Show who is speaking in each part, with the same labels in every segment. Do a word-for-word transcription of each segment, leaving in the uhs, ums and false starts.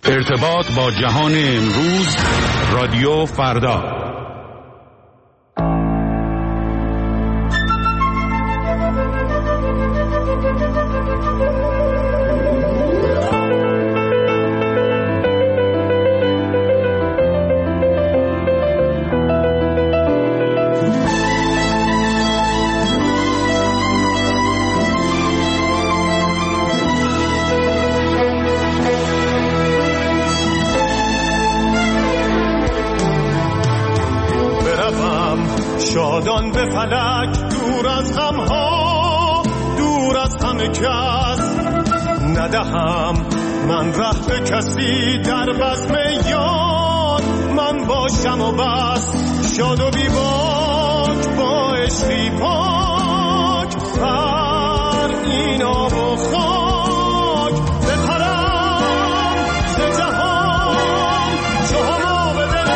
Speaker 1: ارتباط با جهان امروز، رادیو فردا.
Speaker 2: شادان به فلک، دور از غمها، دور از همه کس، ندهم من ره به کسی، در بزم یاد من باشم و بس. شاد و بی باک با عشقی پاک، بر این آب و خاک بپرم ز جهان، چو هما به دل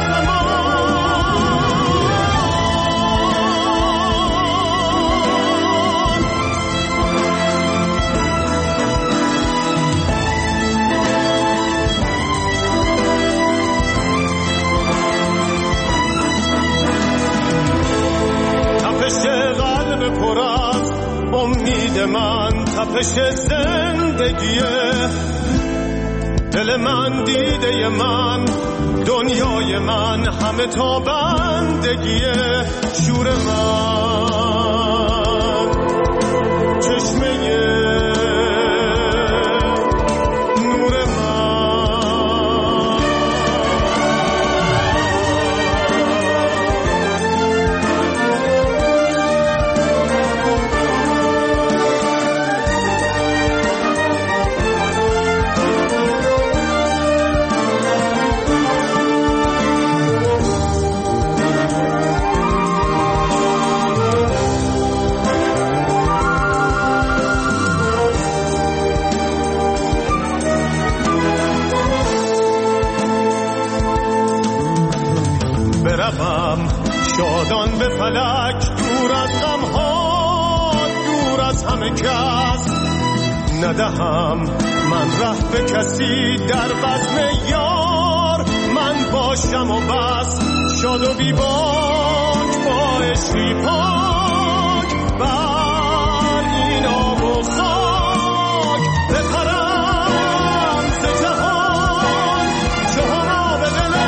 Speaker 2: پر از امید من، تپش زندگیه دل من، دیده من، دنیای من، همه تا بندگیه. شور من چشمه نور من، شادان به فلک، دور از غمها، دور از همه کس، ندهم من ره به کسی، در بزم یار من باشم و بس. شاد و بی باک با عشقی پاک، بر این آب و خاک بپرم ز جهان، چو هما به دل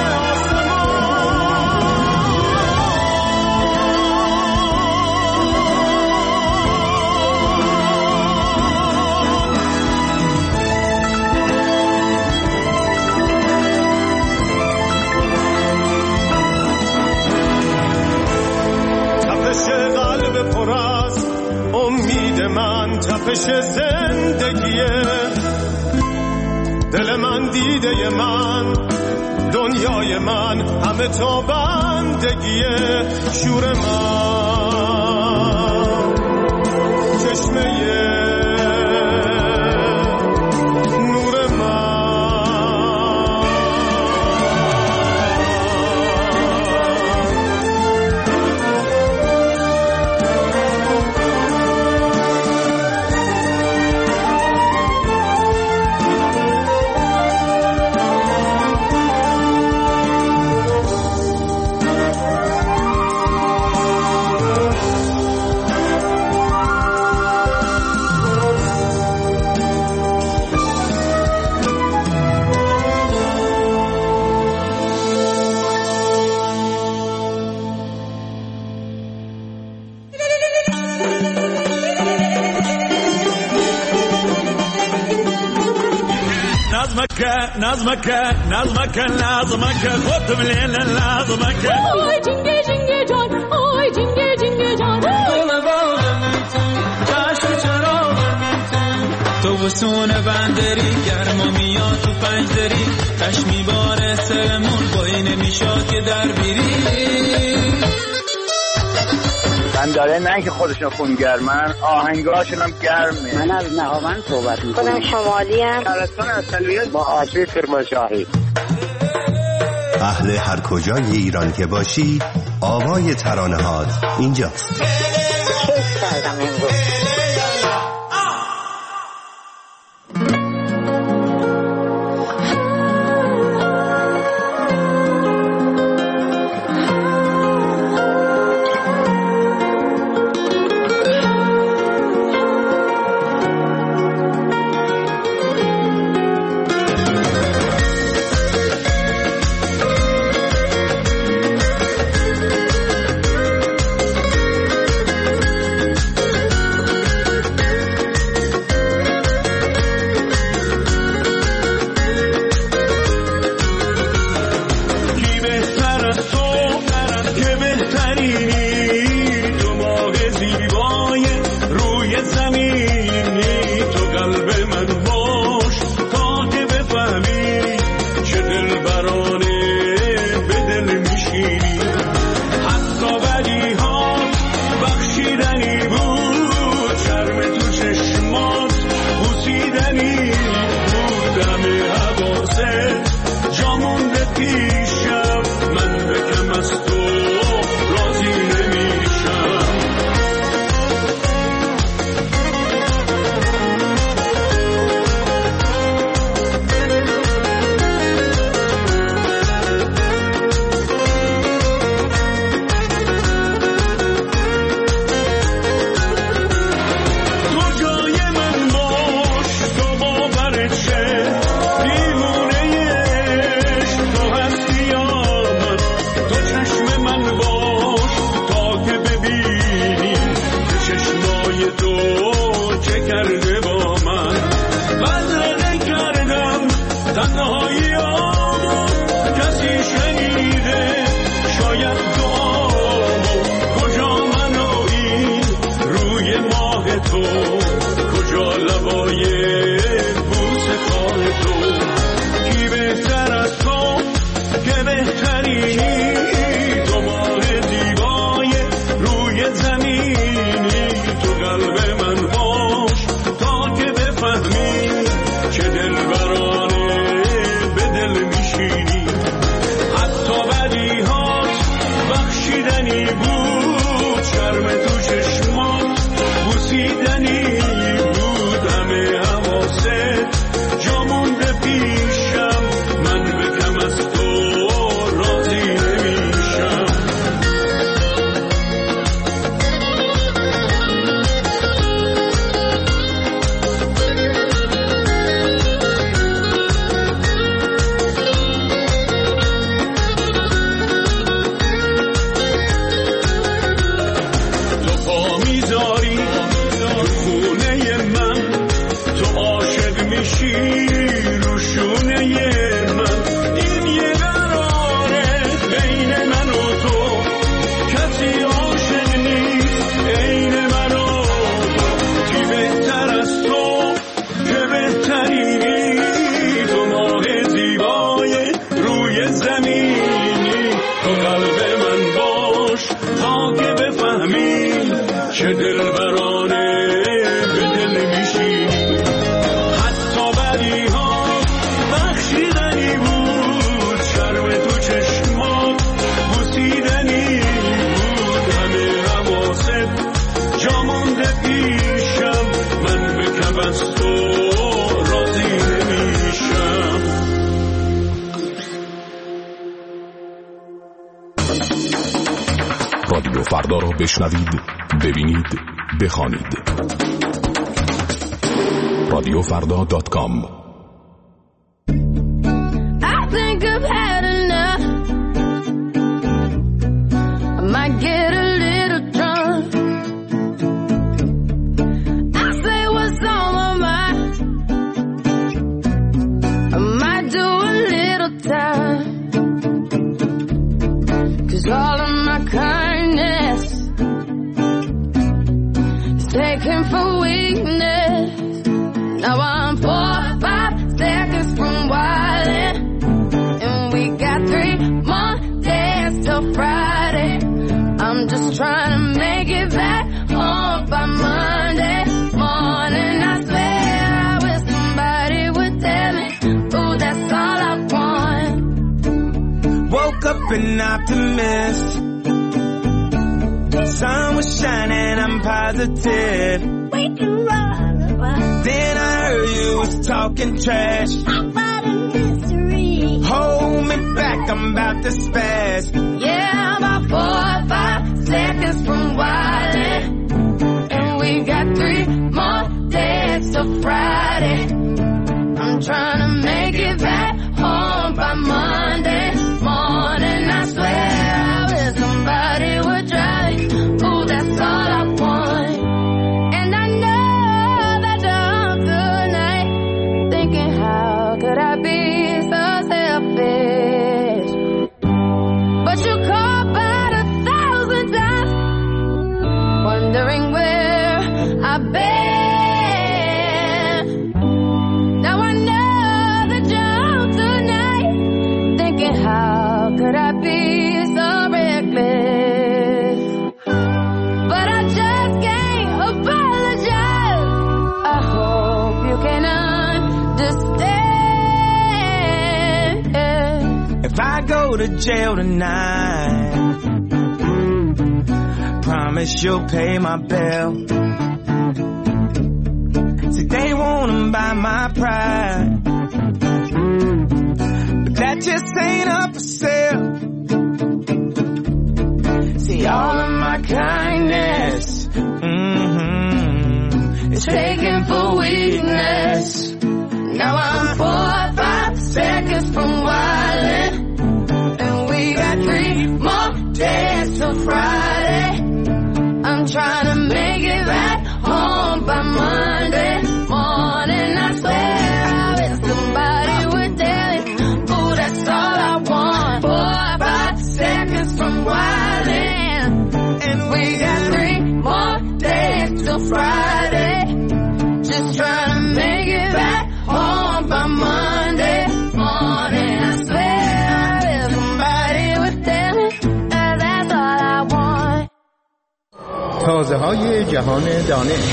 Speaker 2: پر از امید من، تپش زندگیه دل من، دیده من، دنیای من، همه تا بندگیه. شور من چشمه نور من،
Speaker 3: نظمك نظمك نظمك قطب ليل نظمك
Speaker 4: اوی جنگه جنگه جان، اوی جنگه جنگه جان،
Speaker 5: گل باغم تو، چشم چراغم تو، تو وسون بندری گرم و میاد تو پنجدری، چشمی باره سرمون با این نمیشاد که در بیری.
Speaker 6: من داره نه که خودشون خونگرمن، آهنگاشون هم گرمه.
Speaker 7: من از نهاوند صحبت میکنم.
Speaker 8: خودم شمالی ام.
Speaker 6: شهرستان اصلیت با آشی کرمانشاهی.
Speaker 9: اهل هر کجای ایران که باشی، آوای ترانه‌هات اینجاست.
Speaker 8: کیف کردم امروز.
Speaker 10: فردا را بشنوید، ببینید، بخوانید. رادیو فردا دات کام.
Speaker 5: An optimist. Sun was shining, I'm positive. We can run. Then I heard you was talking trash about a mystery. Hold me back, I'm about to spaz. Yeah, about four or five seconds from wildin', and we got three more days till Friday. I'm trying to make it back home by Monday morning. I swear I wish somebody would drive. Ooh, that's all I want. And I know that I'm tonight thinking, how could I be so selfish? But you called about a thousand times, wondering where I've been. Now I know that you're tonight thinking, how could I be so reckless? But I just can't apologize. I hope you can understand. If I go to jail tonight, promise you'll pay my bill. See, they wanna buy my pride, but that just ain't up for sale. See, all of my kindness, mm-hmm, is taken for weakness. Now I'm four or five seconds from wildin', and we got three more days till Friday. I'm trying to make it back home by Monday morning. I swear I wish somebody would tell me, ooh, that's all I want. Four or five seconds from wildin', and we got three more days till Friday. Just trying to make it back home by Monday morning. I swear I wish somebody would tell me that that's all I want.
Speaker 11: تازه های جهان دانش.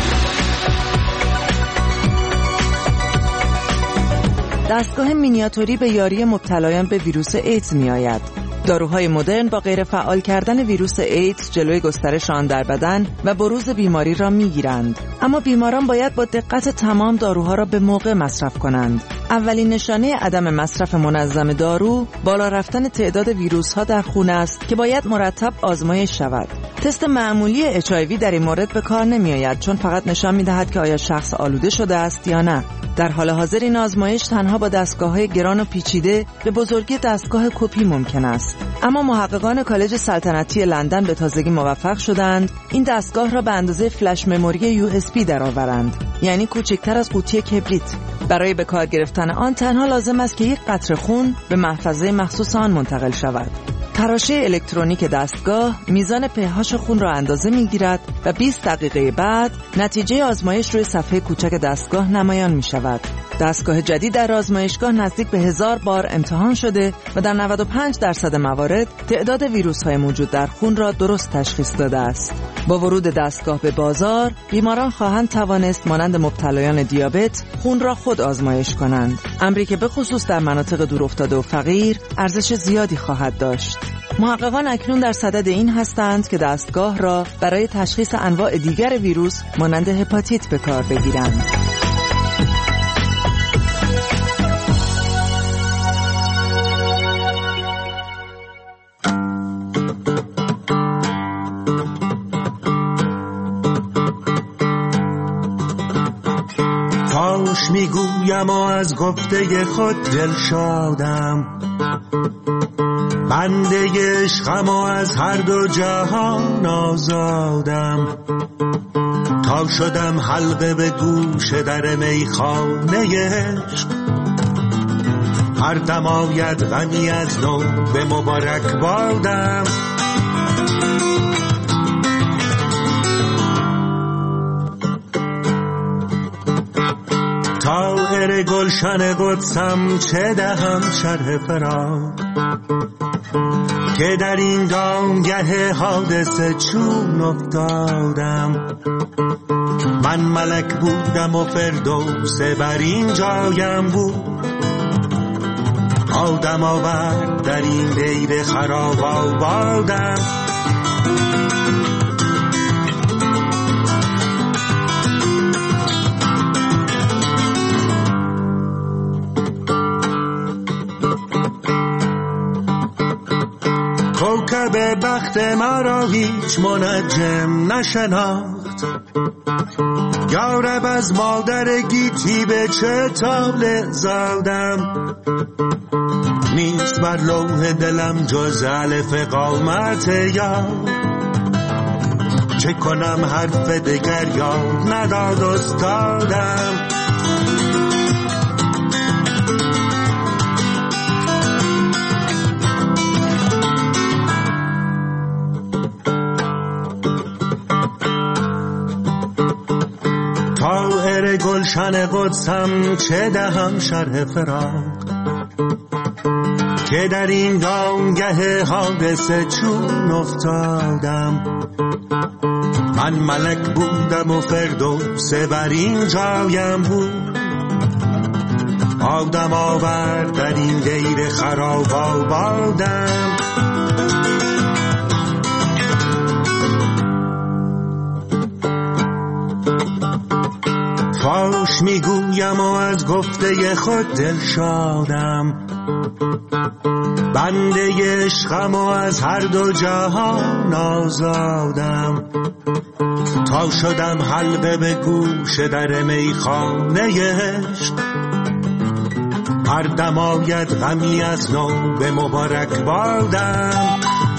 Speaker 11: دستگاه مینیاتوری به یاری مبتلایان به ویروس ایدز می آید. داروهای مدرن با غیر فعال کردن ویروس ایدز جلوی گسترش آن در بدن و بروز بیماری را می گیرند. اما بیماران باید با دقت تمام داروها را به موقع مصرف کنند. اولین نشانه عدم مصرف منظم دارو بالا رفتن تعداد ویروس ها در خون است که باید مرتب آزمایش شود. تست معمولی اچ آی وی در این مورد به کار نمی آید، چون فقط نشان می دهد که آیا شخص آلوده شده است یا نه. در حال حاضر این آزمایش تنها با دستگاه‌های گران و پیچیده به بزرگی دستگاه کپی ممکن است. اما محققان کالج سلطنتی لندن به تازگی موفق شدند این دستگاه را به اندازه فلش مموری یو اس بی درآورند، یعنی کوچکتر از قوطی کبریت. برای به کار گرفتن آن تنها لازم است که یک قطره خون به محفظه مخصوص آن منتقل شود. تراشه الکترونیک دستگاه میزان په‌اش خون را اندازه می‌گیرد و بیست دقیقه بعد نتیجه آزمایش روی صفحه کوچک دستگاه نمایان می‌شود. دستگاه جدید در آزمایشگاه نزدیک به هزار بار امتحان شده و در نود و پنج درصد موارد تعداد ویروس‌های موجود در خون را درست تشخیص داده است. با ورود دستگاه به بازار، بیماران خواهند توانست مانند مبتلایان دیابت خون را خود آزمایش کنند، امری که به خصوص در مناطق دورافتاده و فقیر ارزش زیادی خواهد داشت. محققان اکنون در صدد این هستند که دستگاه را برای تشخیص انواع دیگر ویروس مانند هپاتیت به کار بگیرند.
Speaker 12: میگویم و از گفته خود دل شادم، بنده عشقم و از هر دو جهان آزادم. تا شدم حلقه به گوش در میخانه عشق، هر دم آید غمی از نو به مبارک بادم. طائر گلشن قدسم چه دهم شرح فراق، که در این دامگه حادثه چون افتادم. من ملک بودم و فردوس بر این جایم بود، آدم آورد در این دیر خراب آبادم. کوکب بخت مرا هیچ منجم نشناخت، یارب از مادر گیتی به چه طالع زادم. نیست بر لوح دلم جز الف قامت یاد، چه کنم حرف دگر یاد نداد استادم. طائر گلشن قدسم چه دهم شرح فراق، که در این دامگه حادثه چون افتادم. من ملک بودم و فردوس بر این جایم بود، آدم آورد در این دیر خراب آبادم. فاش میگویم و از گفته خود دل شادم، بنده عشقم و از هر دو جهان آزادم. تا شدم حلقه به گوش در میخانه عشق، هر دم آید غمی از نو به مبارک بادم.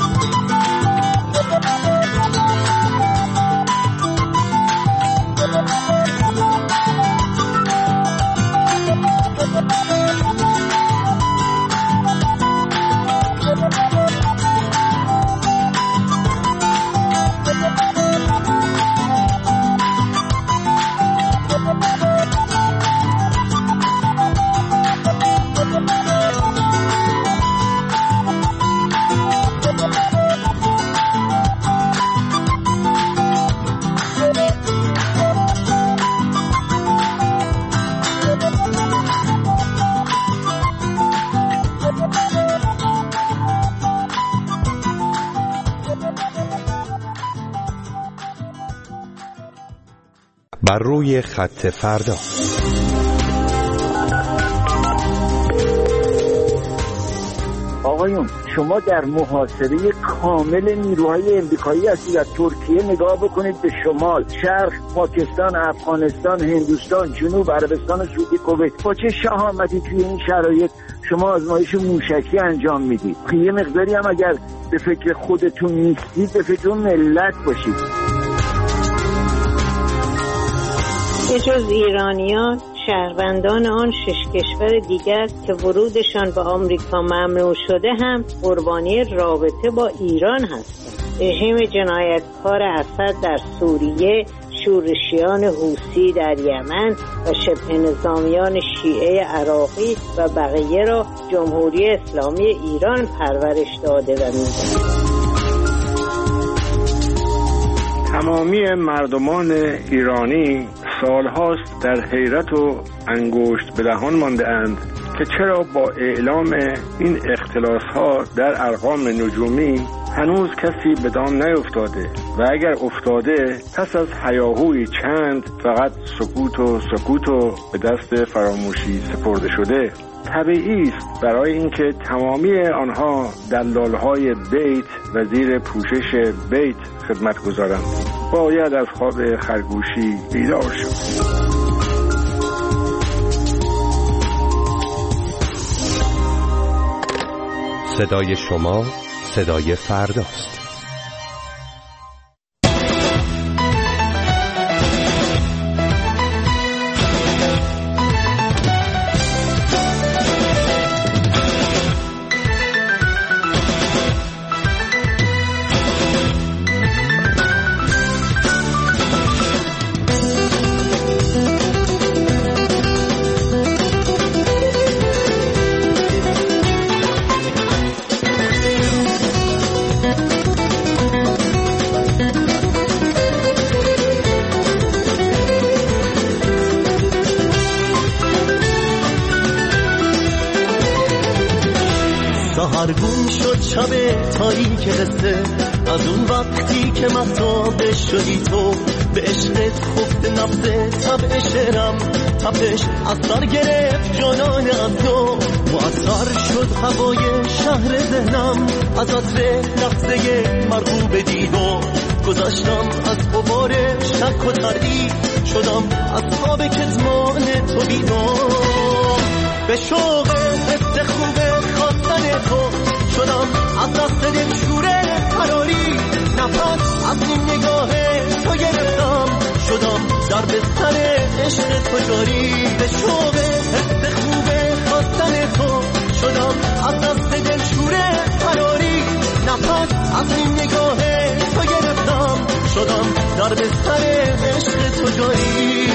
Speaker 9: بر روی خط فردا.
Speaker 6: آقایون شما در محاصره کامل نیروهای امریکایی هستید. از ترکیه نگاه بکنید به شمال، شرق، پاکستان، افغانستان، هندوستان، جنوب، عربستان سعودی، کویت. با چه شهامتی توی این شرایط شما آزمایش موشکی انجام میدید؟ یه مقداری هم اگر به فکر خودتون نیستید به فکر ملت باشید.
Speaker 13: به جز ایرانیان، شهروندان آن شش کشور دیگر که ورودشان به آمریکا ممنوع شده هم قربانی رابطه با ایران هستند. رژیم جنایتکار اسد در سوریه، شورشیان حوثی در یمن و شبه نظامیان شیعه عراقی و بقیه را جمهوری اسلامی ایران پرورش داده و می‌دهد.
Speaker 14: تمامی مردمان ایرانی سالهاست در حیرت و انگشت به دهان مانده اند که چرا با اعلام این اختلاس‌ها در ارقام نجومی هنوز کسی به دام نیفتاده و اگر افتاده پس از هیاهوی چند فقط سکوت و سکوت و به دست فراموشی سپرده شده. طبیعی است برای اینکه تمامی آنها دلال‌های بیت و زیر پوشش بیت خدمت گذارند. باید از خواب خرگوشی بیدار شد.
Speaker 9: صدای شما صدای فرداست.
Speaker 15: سحرگون شد شب تاریک قصه، از اون وقتی که مهتاب شدی تو، به عشقت خفت نفس طبع شعرم، تپش از سر گرفت جانان از تو، مؤثر شد هوای شهر ذهنم، از عطر لحظه مرغوب دیدو، گذشتم از غبار شک و تردید، شدم از خواب کتمان تو بیدار، به شوق حس خوب خواستن تو شدم، از دست دل شوره فراری، نفس از این نگاه تو گرفتم، شدم در بستر عشق تو جاری، به شوق حس خوب خواستن تو شدم، از دست دل شوره فراری، نفس از این نگاه تو گرفتم، شدم در بستر عشق تو جاری.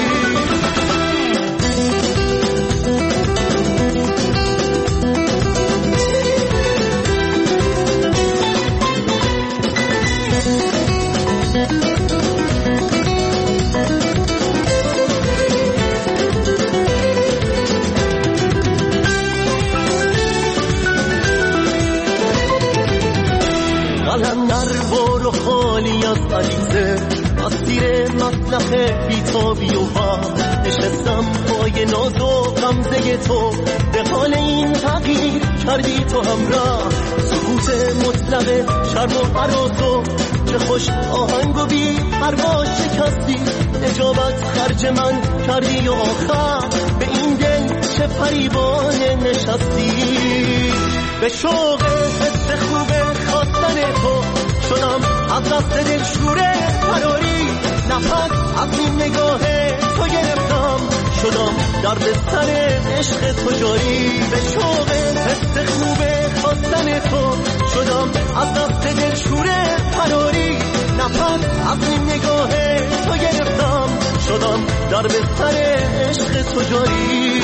Speaker 15: قلندر و خالی از علیزه، از تیر مطلق بیتابی و ها، نشستم پای ناز و غمزه تو، به حال این تغییر کردی تو همراه، سکوت مطلق شرم و حراسو، چه خوش آهنگ و بی پروا شکستی، اجابت خرج من کردی و آخر به این دل چه فریبانه نشستی، به شوق حس خوب خواستن تو شدم، از دست دل شوره فراری، نفس از این نگاه تو گرفتم، شدم در بستر عشق تو جاری، به شوق حس خوب خواستن تو شدم، از دست دل شوره فراری، نفس از این نگاه تو گرفتم، شدم در بستر عشق تو جاری.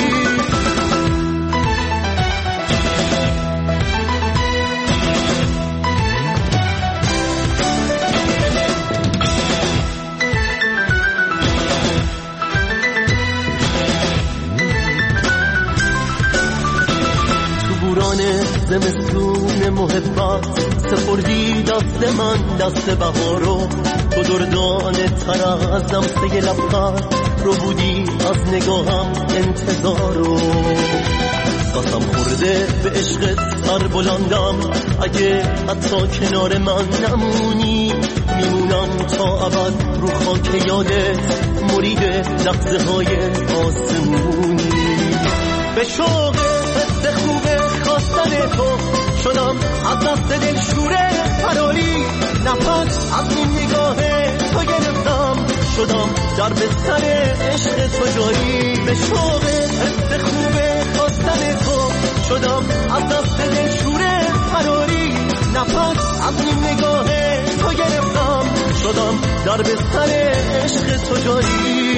Speaker 15: زمستون محبت سپردی دست من دست بهارو، تو دردان تر از دمسه لبخند رو بودی، از نگاهم انتظارو، قسم خورده به عشقت سر بلندم، اگه حتی کنار من نمونی، میمونم تا ابد رو خاک یادت، مرید لحظه های آسمونی، به شوق حس خوبه خواستن تو شدم، از دست دل شوره فراری، نفس از این نگاه تو گرفتم، شدم در بستر عشق تو جاری، به شوق حس خوبه خواستن تو شدم، از دست دل شوره فراری، نفس از این نگاه تو گرفتم، شدم در بستر عشق تو جاری.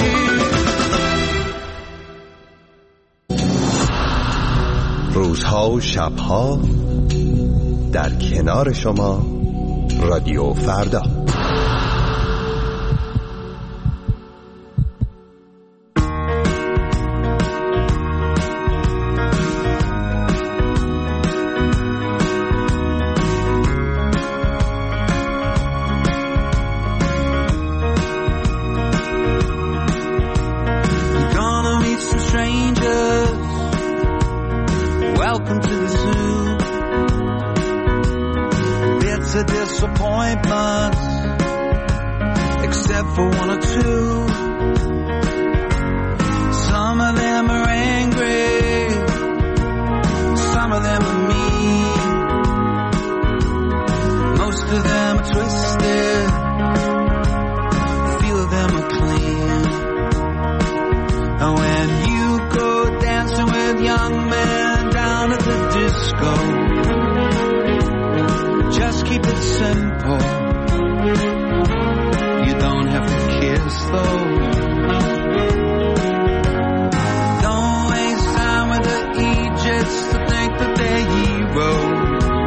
Speaker 9: روزها و شبها در کنار شما، رادیو فردا.
Speaker 5: Some of them are mean, young man down at the disco. Just keep it simple. You don't have to kiss though. Don't waste time with the Egypts to think that they're heroes.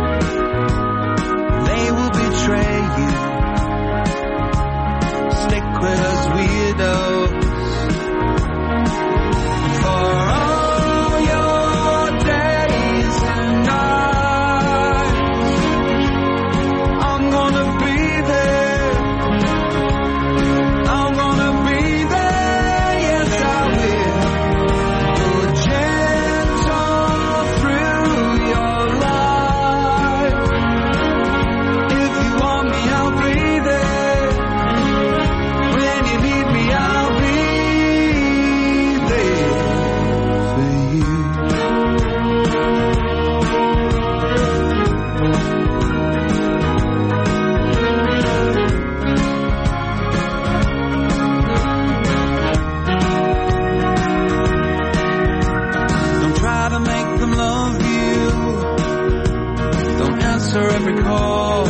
Speaker 5: They will betray you. Stick with us weirdos. For all your days and nights, I'm gonna be there. I'm gonna be there, yes I will. Go gentle through your life. If you want me, I'll be there. When you need me, I'll be there for you. Don't try to make them love you. Don't answer every call.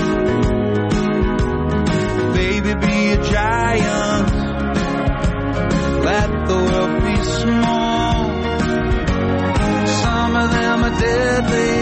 Speaker 5: Baby, be a giant. Let the world be small. Some of them are deadly.